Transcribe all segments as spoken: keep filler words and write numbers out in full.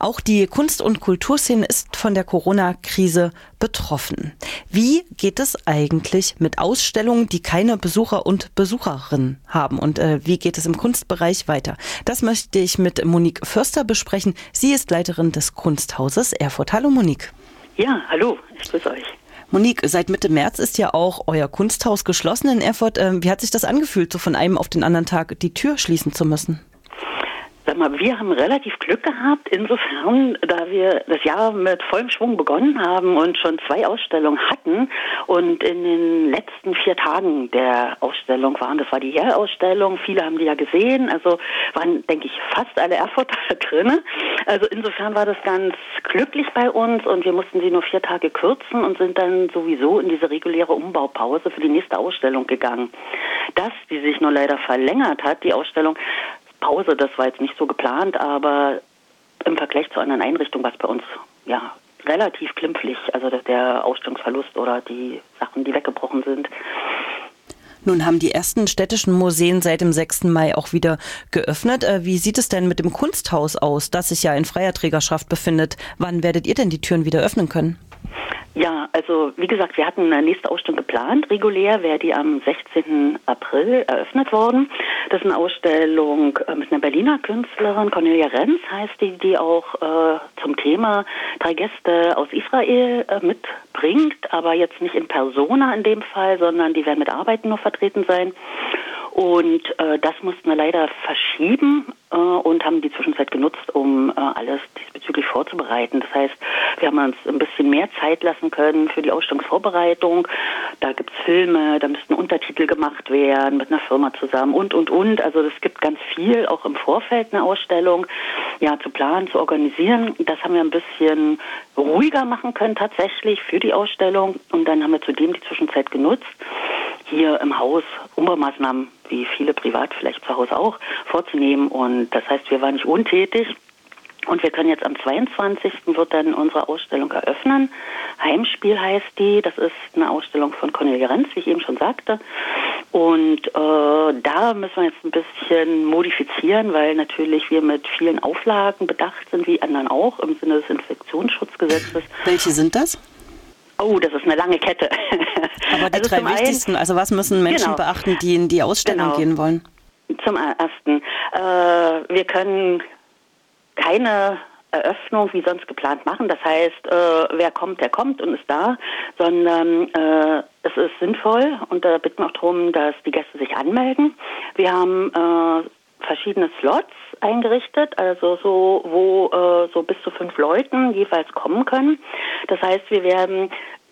Auch die Kunst- und Kulturszene ist von der Corona-Krise betroffen. Wie geht es eigentlich mit Ausstellungen, die keine Besucher und Besucherinnen haben? Und äh, wie geht es im Kunstbereich weiter? Das möchte ich mit Monique Förster besprechen. Sie ist Leiterin des Kunsthauses Erfurt. Hallo Monique. Ja, hallo, ich grüße euch. Monique, seit Mitte März ist ja auch euer Kunsthaus geschlossen in Erfurt. Äh, wie hat sich das angefühlt, so von einem auf den anderen Tag die Tür schließen zu müssen? Sag mal, wir haben relativ Glück gehabt, insofern, da wir das Jahr mit vollem Schwung begonnen haben und schon zwei Ausstellungen hatten und in den letzten vier Tagen der Ausstellung waren, das war die Jährausstellung, viele haben die ja gesehen, also waren, denke ich, fast alle Erfurter drin. Also insofern war das ganz glücklich bei uns und wir mussten sie nur vier Tage kürzen und sind dann sowieso in diese reguläre Umbaupause für die nächste Ausstellung gegangen. Dass die sich nur leider verlängert hat, die Ausstellung, Pause, das war jetzt nicht so geplant, aber im Vergleich zu anderen Einrichtungen war es bei uns ja relativ glimpflich, also der Ausstellungsverlust oder die Sachen, die weggebrochen sind. Nun haben die ersten städtischen Museen seit dem sechsten Mai auch wieder geöffnet. Wie sieht es denn mit dem Kunsthaus aus, das sich ja in freier Trägerschaft befindet? Wann werdet ihr denn die Türen wieder öffnen können? Ja, also wie gesagt, wir hatten eine nächste Ausstellung geplant. Regulär wäre die am sechzehnten April eröffnet worden. Das ist eine Ausstellung mit einer Berliner Künstlerin, Cornelia Renz heißt die, die auch äh, zum Thema drei Gäste aus Israel äh, mitbringt, aber jetzt nicht in Persona in dem Fall, sondern die werden mit Arbeiten nur vertreten sein. Und äh, das mussten wir leider verschieben äh, und haben die Zwischenzeit genutzt, um äh, alles diesbezüglich vorzubereiten. Das heißt, wir haben uns ein bisschen mehr Zeit lassen können für die Ausstellungsvorbereitung. Da gibt's Filme, da müssten Untertitel gemacht werden mit einer Firma zusammen und, und, und. Also es gibt ganz viel, auch im Vorfeld eine Ausstellung, ja, zu planen, zu organisieren. Das haben wir ein bisschen ruhiger machen können tatsächlich für die Ausstellung. Und dann haben wir zudem die Zwischenzeit genutzt, hier im Haus Umbaumaßnahmen, wie viele privat vielleicht zu Hause auch, vorzunehmen. Und das heißt, wir waren nicht untätig. Und wir können jetzt am zweiundzwanzigsten wird dann unsere Ausstellung eröffnen. Heimspiel heißt die. Das ist eine Ausstellung von Cornelia Renz, wie ich eben schon sagte. Und äh, da müssen wir jetzt ein bisschen modifizieren, weil natürlich wir mit vielen Auflagen bedacht sind, wie anderen auch, im Sinne des Infektionsschutzgesetzes. Welche sind das? Oh, das ist eine lange Kette. Aber die also drei wichtigsten, einen, also was müssen Menschen genau, beachten, die in die Ausstellung genau, gehen wollen? Zum Ersten, äh, wir können keine Eröffnung wie sonst geplant machen. Das heißt, äh, wer kommt, der kommt und ist da, sondern äh, es ist sinnvoll und da bitten wir auch darum, dass die Gäste sich anmelden. Wir haben äh, verschiedene Slots eingerichtet, also so, wo äh, so bis zu fünf Leuten jeweils kommen können. Das heißt, wir werden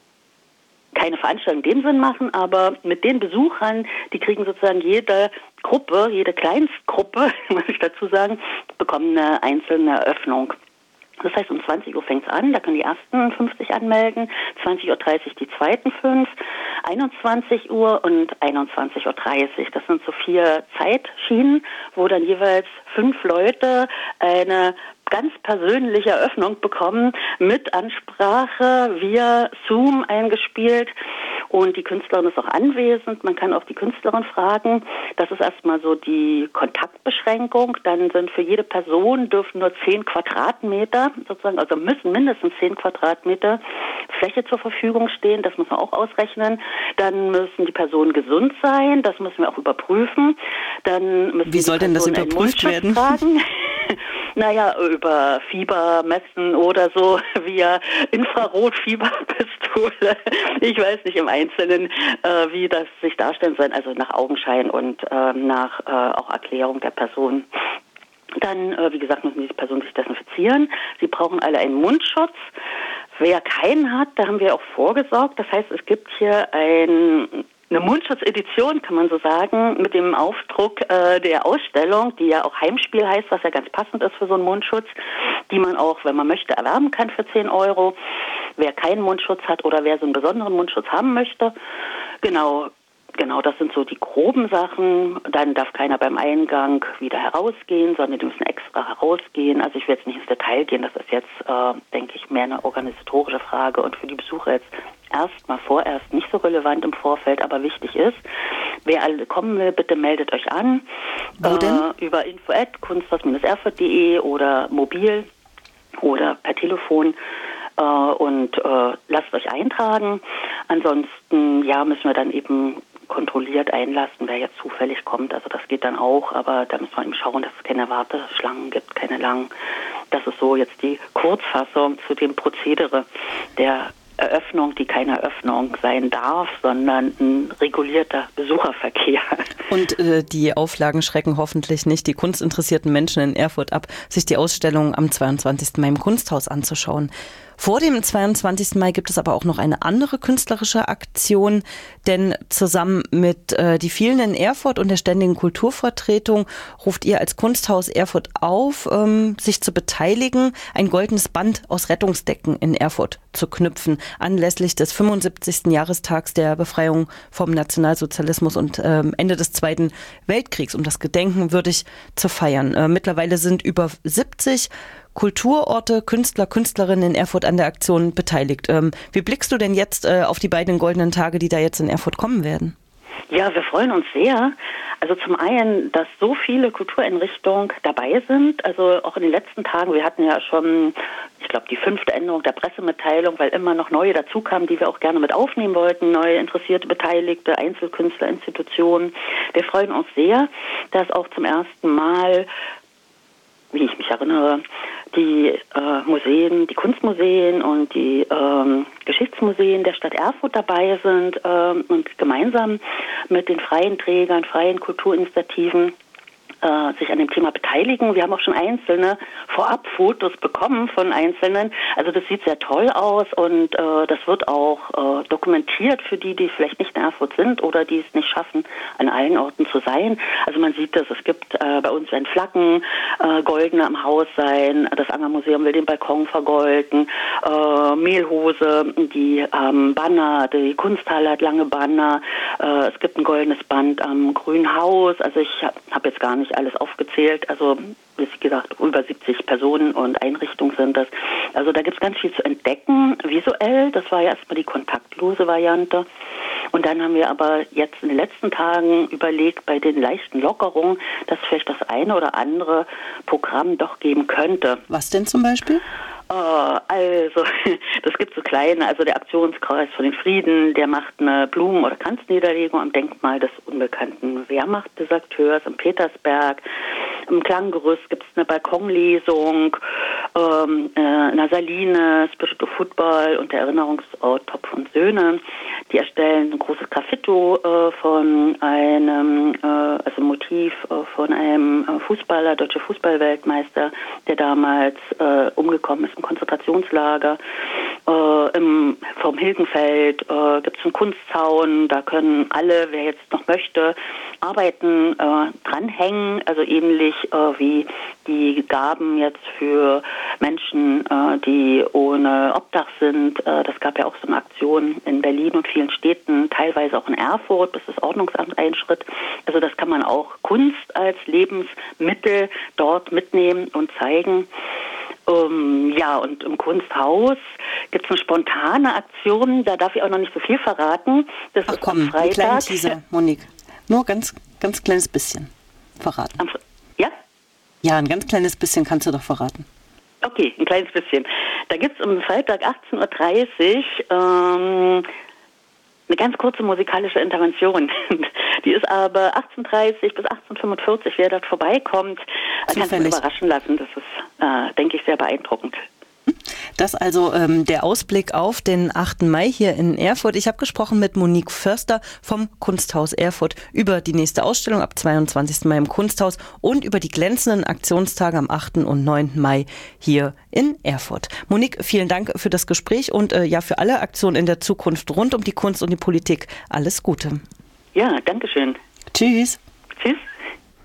keine Veranstaltung in dem Sinn machen, aber mit den Besuchern, die kriegen sozusagen jede Gruppe, jede Kleinstgruppe, muss ich dazu sagen, bekommen eine einzelne Eröffnung. Das heißt, um zwanzig Uhr fängt es an, da können die ersten fünfzig anmelden, zwanzig Uhr dreißig die zweiten fünf, einundzwanzig Uhr und einundzwanzig Uhr dreißig. Das sind so vier Zeitschienen, wo dann jeweils fünf Leute eine ganz persönliche Eröffnung bekommen, mit Ansprache via Zoom eingespielt. Und die Künstlerin ist auch anwesend. Man kann auch die Künstlerin fragen. Das ist erstmal so die Kontaktbeschränkung. Dann sind für jede Person dürfen nur zehn Quadratmeter sozusagen, also müssen mindestens zehn Quadratmeter Fläche zur Verfügung stehen. Das muss man auch ausrechnen. Dann müssen die Personen gesund sein. Das müssen wir auch überprüfen. Dann müssen Wie soll denn das überprüft werden? Tragen. Naja, über Fieber messen oder so via Infrarotfieberpistole. Ich weiß nicht im Einzelnen, äh, wie das sich darstellen soll, also nach Augenschein und äh, nach äh, auch Erklärung der Person. Dann, äh, wie gesagt, müssen diese Personen sich desinfizieren. Sie brauchen alle einen Mundschutz. Wer keinen hat, da haben wir auch vorgesorgt. Das heißt, es gibt hier ein eine Mundschutz-Edition, kann man so sagen, mit dem Aufdruck äh, der Ausstellung, die ja auch Heimspiel heißt, was ja ganz passend ist für so einen Mundschutz, die man auch, wenn man möchte, erwerben kann für zehn Euro. Wer keinen Mundschutz hat oder wer so einen besonderen Mundschutz haben möchte, genau, genau, das sind so die groben Sachen. Dann darf keiner beim Eingang wieder herausgehen, sondern die müssen extra herausgehen. Also ich will jetzt nicht ins Detail gehen, das ist jetzt, äh, denke ich, mehr eine organisatorische Frage und für die Besucher jetzt erstmal vorerst nicht so relevant im Vorfeld, aber wichtig ist, wer alle kommen will, bitte meldet euch an. Wo denn? Äh, über info at kunsthaus Erfurt punkt de oder mobil oder per Telefon äh, und äh, lasst euch eintragen. Ansonsten ja, müssen wir dann eben kontrolliert einlassen, wer jetzt zufällig kommt. Also das geht dann auch, aber da müssen wir eben schauen, dass es keine Warteschlangen gibt, keine langen. Das ist so jetzt die Kurzfassung zu dem Prozedere der Eröffnung, die keine Eröffnung sein darf, sondern ein regulierter Besucherverkehr. Und äh, die Auflagen schrecken hoffentlich nicht die kunstinteressierten Menschen in Erfurt ab, sich die Ausstellung am zweiundzwanzigsten Mai im Kunsthaus anzuschauen. Vor dem zweiundzwanzigsten Mai gibt es aber auch noch eine andere künstlerische Aktion, denn zusammen mit äh, die vielen in Erfurt und der Ständigen Kulturvertretung ruft ihr als Kunsthaus Erfurt auf, ähm, sich zu beteiligen, ein goldenes Band aus Rettungsdecken in Erfurt zu knüpfen, anlässlich des fünfundsiebzigsten Jahrestags der Befreiung vom Nationalsozialismus und ähm, Ende des Zweiten Weltkriegs, um das Gedenken würdig zu feiern. Äh, mittlerweile sind über siebzig Kulturorte, Künstler, Künstlerinnen in Erfurt an der Aktion beteiligt. Ähm, wie blickst du denn jetzt äh, auf die beiden goldenen Tage, die da jetzt in Erfurt kommen werden? Ja, wir freuen uns sehr. Also zum einen, dass so viele Kultureinrichtungen dabei sind. Also auch in den letzten Tagen, wir hatten ja schon, ich glaube, die fünfte Änderung der Pressemitteilung, weil immer noch neue dazukamen, die wir auch gerne mit aufnehmen wollten, neue interessierte Beteiligte, Einzelkünstler, Institutionen. Wir freuen uns sehr, dass auch zum ersten Mal, wie ich mich erinnere, die äh, Museen, die Kunstmuseen und die ähm, Geschichtsmuseen der Stadt Erfurt dabei sind ähm, und gemeinsam mit den freien Trägern, freien Kulturinitiativen äh, sich an dem Thema beteiligen. Wir haben auch schon einzelne Vorabfotos bekommen von Einzelnen. Also das sieht sehr toll aus und äh, das wird auch äh, dokumentiert für die, die vielleicht nicht in Erfurt sind oder die es nicht schaffen, an allen Orten zu sein. Also man sieht das, es gibt äh, bei uns werden Flaggen, äh, goldene am Haus sein, das Angermuseum will den Balkon vergolden, äh, Mehlhose, die haben Banner, die Kunsthalle hat lange Banner, äh, es gibt ein goldenes Band am Grünen Haus, also ich habe hab jetzt gar nicht alles aufgezählt, also wie gesagt, über siebzig Personen und Einrichtungen sind das. Also da gibt es ganz viel zu entdecken, visuell, das war ja erstmal die kontaktlose Variante. Und dann haben wir aber jetzt in den letzten Tagen überlegt, bei den leichten Lockerungen, dass es vielleicht das eine oder andere Programm doch geben könnte. Was denn zum Beispiel? Uh, also, das gibt so kleine, also der Aktionskreis für den Frieden, der macht eine Blumen- oder Kranzniederlegung am Denkmal des unbekannten Wehrmachtdeserteurs in Petersberg. Im Klanggerüst gibt es eine Balkonlesung, ähm, äh, in der Saline, Spirit of Football und der Erinnerungsort Topf und Söhne. Die erstellen ein großes Graffito äh, von einem, äh, also ein Motiv äh, von einem äh, Fußballer, deutscher Fußballweltmeister, der damals äh, umgekommen ist im Konzentrationslager. Äh, im, vom Hilgenfeld äh, gibt es einen Kunstzaun, da können alle, wer jetzt noch möchte, Arbeiten äh, dranhängen, also ähnlich äh, wie die Gaben jetzt für Menschen, äh, die ohne Obdach sind. Äh, das gab ja auch so eine Aktion in Berlin und vielen Städten, teilweise auch in Erfurt, bis das Ordnungsamt einschritt. Also das kann man auch Kunst als Lebensmittel dort mitnehmen und zeigen. Um, ja, und im Kunsthaus gibt es eine spontane Aktion, da darf ich auch noch nicht so viel verraten. Das Ach ist komm, am Freitag. Ein kleiner Teaser, Monique. Nur ganz, ganz kleines bisschen verraten. Am, ja? Ja, ein ganz kleines bisschen kannst du doch verraten. Okay, ein kleines bisschen. Da gibt es am Freitag achtzehn Uhr dreißig ähm, eine ganz kurze musikalische Intervention. Die ist aber achtzehn Uhr dreißig bis achtzehn Uhr fünfundvierzig, wer dort vorbeikommt, kann sich überraschen lassen. Das ist, äh, denke ich, sehr beeindruckend. Das also ähm, der Ausblick auf den achten Mai hier in Erfurt. Ich habe gesprochen mit Monique Förster vom Kunsthaus Erfurt über die nächste Ausstellung ab zweiundzwanzigsten Mai im Kunsthaus und über die glänzenden Aktionstage am achten und neunten Mai hier in Erfurt. Monique, vielen Dank für das Gespräch und äh, ja für alle Aktionen in der Zukunft rund um die Kunst und die Politik. Alles Gute. Ja, danke schön. Tschüss. Tschüss.